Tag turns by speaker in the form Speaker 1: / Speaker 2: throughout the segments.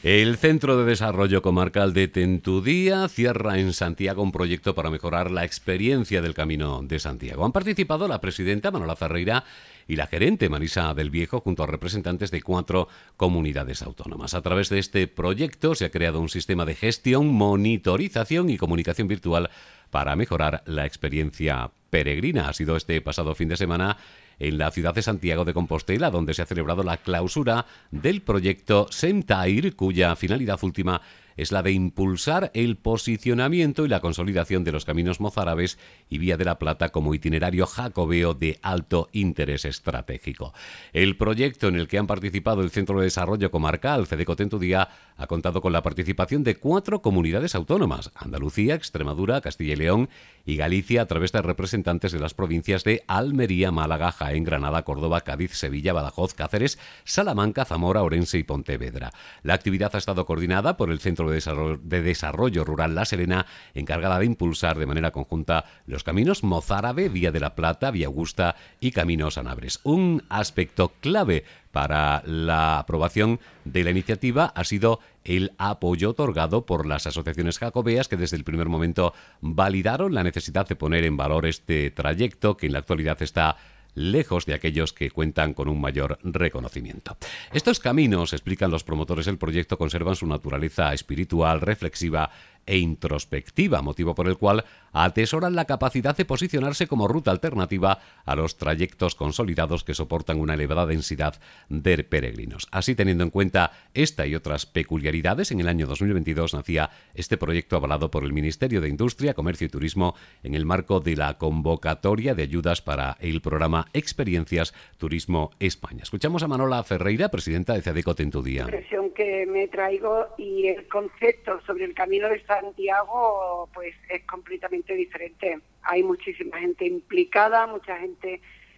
Speaker 1: El Centro de Desarrollo Comarcal de Tentudía cierra en Santiago un proyecto para mejorar la experiencia del Camino de Santiago. Han participado la presidenta Manuela Ferreira y la gerente Marisa del Viejo junto a representantes de 4 comunidades autónomas. A través de este proyecto se ha creado un sistema de gestión, monitorización y comunicación virtual para mejorar la experiencia peregrina. Ha sido este pasado fin de semana en la ciudad de Santiago de Compostela, donde se ha celebrado la clausura del proyecto Sentair, cuya finalidad última es la de impulsar el posicionamiento y la consolidación de los caminos mozárabes y Vía de la Plata como itinerario jacobeo de alto interés estratégico. El proyecto, en el que han participado el Centro de Desarrollo Comarcal, Cedeco Tentudía, ha contado con la participación de 4 comunidades autónomas: Andalucía, Extremadura, Castilla y León y Galicia, a través de representantes de las provincias de Almería, Málaga, Jaén, Granada, Córdoba, Cádiz, Sevilla, Badajoz, Cáceres, Salamanca, Zamora, Orense y Pontevedra. La actividad ha estado coordinada por el Centro de Desarrollo Rural La Serena, encargada de impulsar de manera conjunta los caminos mozárabe, Vía de la Plata, Vía Augusta y Camino Sanabres. Un aspecto clave para la aprobación de la iniciativa ha sido el apoyo otorgado por las asociaciones jacobeas, que desde el primer momento validaron la necesidad de poner en valor este trayecto, que en la actualidad está lejos de aquellos que cuentan con un mayor reconocimiento. Estos caminos, explican los promotores del proyecto, conservan su naturaleza espiritual, reflexiva e introspectiva, motivo por el cual atesoran la capacidad de posicionarse como ruta alternativa a los trayectos consolidados que soportan una elevada densidad de peregrinos. Así, teniendo en cuenta esta y otras peculiaridades, en el año 2022 nacía este proyecto avalado por el Ministerio de Industria, Comercio y Turismo en el marco de la convocatoria de ayudas para el programa Experiencias Turismo España. Escuchamos a Manuela Ferreira, presidenta de Cedeco Tentudía.
Speaker 2: La impresión que me traigo y el concepto sobre el Camino de Santiago pues es completamente diferente. Hay muchísima gente implicada, mucha gente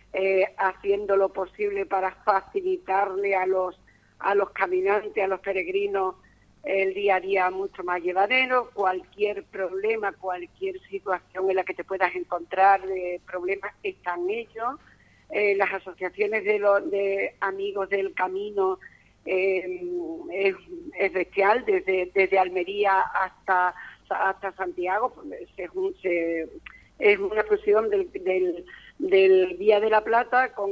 Speaker 2: haciendo lo posible para facilitarle a los caminantes, a los peregrinos, el día a día mucho más llevadero. Cualquier problema, cualquier situación en la que te puedas encontrar, problemas, están ellos. Las asociaciones de amigos del camino es bestial, desde Almería hasta Santiago. Es una fusión del Vía de la Plata con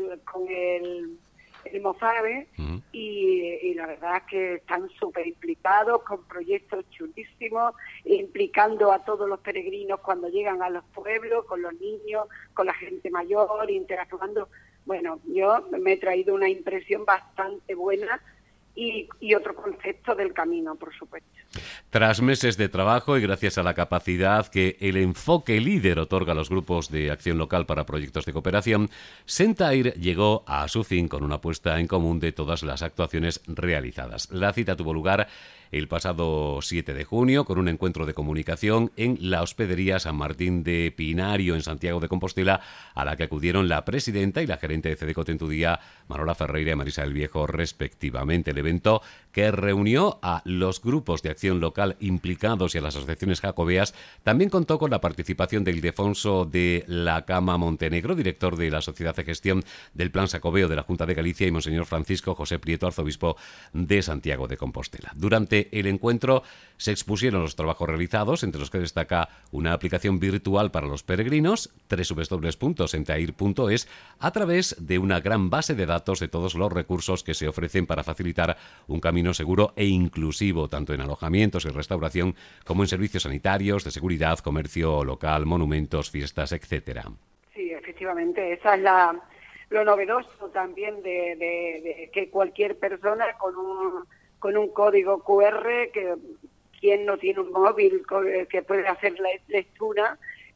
Speaker 2: el mozárabe, y la verdad es que están súper implicados con proyectos chulísimos, implicando a todos los peregrinos cuando llegan a los pueblos, con los niños, con la gente mayor, interactuando. Bueno, yo me he traído una impresión bastante buena y otro concepto del camino, por supuesto.
Speaker 1: Tras meses de trabajo y gracias a la capacidad que el enfoque líder otorga a los grupos de acción local para proyectos de cooperación, Sentair llegó a su fin con una puesta en común de todas las actuaciones realizadas. La cita tuvo lugar el pasado 7 de junio con un encuentro de comunicación en la hospedería San Martín de Pinario, en Santiago de Compostela, a la que acudieron la presidenta y la gerente de Cedeco Tentudía, Manuela Ferreira y Marisa del Viejo, respectivamente. El evento, que reunió a los grupos de acción local implicados y a las asociaciones jacobeas, también contó con la participación de Ildefonso de la Cama Montenegro, director de la Sociedad de Gestión del Plan Jacobeo de la Junta de Galicia, y Monseñor Francisco José Prieto, arzobispo de Santiago de Compostela. Durante el encuentro se expusieron los trabajos realizados, entre los que destaca una aplicación virtual para los peregrinos, www.sentair.es, a través de una gran base de datos de todos los recursos que se ofrecen para facilitar un camino seguro e inclusivo, tanto en alojamientos y restauración como en servicios sanitarios, de seguridad, comercio local, monumentos, fiestas, etcétera.
Speaker 2: Sí, efectivamente, esa es lo novedoso también de que cualquier persona con un código QR, que quien no tiene un móvil que puede hacer la lectura,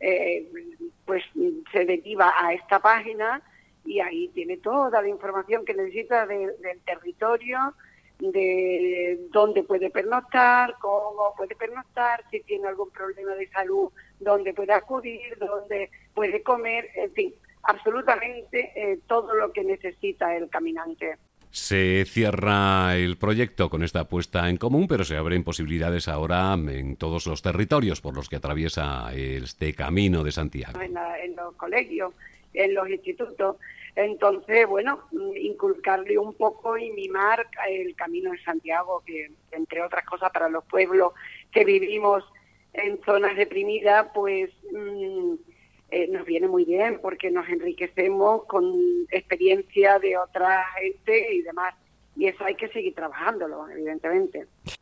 Speaker 2: pues se deriva a esta página y ahí tiene toda la información que necesita del territorio, de dónde puede pernoctar, cómo puede pernoctar, si tiene algún problema de salud, dónde puede acudir, dónde puede comer, en fin, absolutamente todo lo que necesita el caminante.
Speaker 1: Se cierra el proyecto con esta puesta en común, pero se abren posibilidades ahora en todos los territorios por los que atraviesa este Camino de Santiago.
Speaker 2: En los colegios, en los institutos, Entonces, bueno, inculcarle un poco y mimar el Camino de Santiago, que entre otras cosas para los pueblos que vivimos en zonas deprimidas, pues nos viene muy bien porque nos enriquecemos con experiencia de otra gente y demás. Y eso hay que seguir trabajándolo, evidentemente.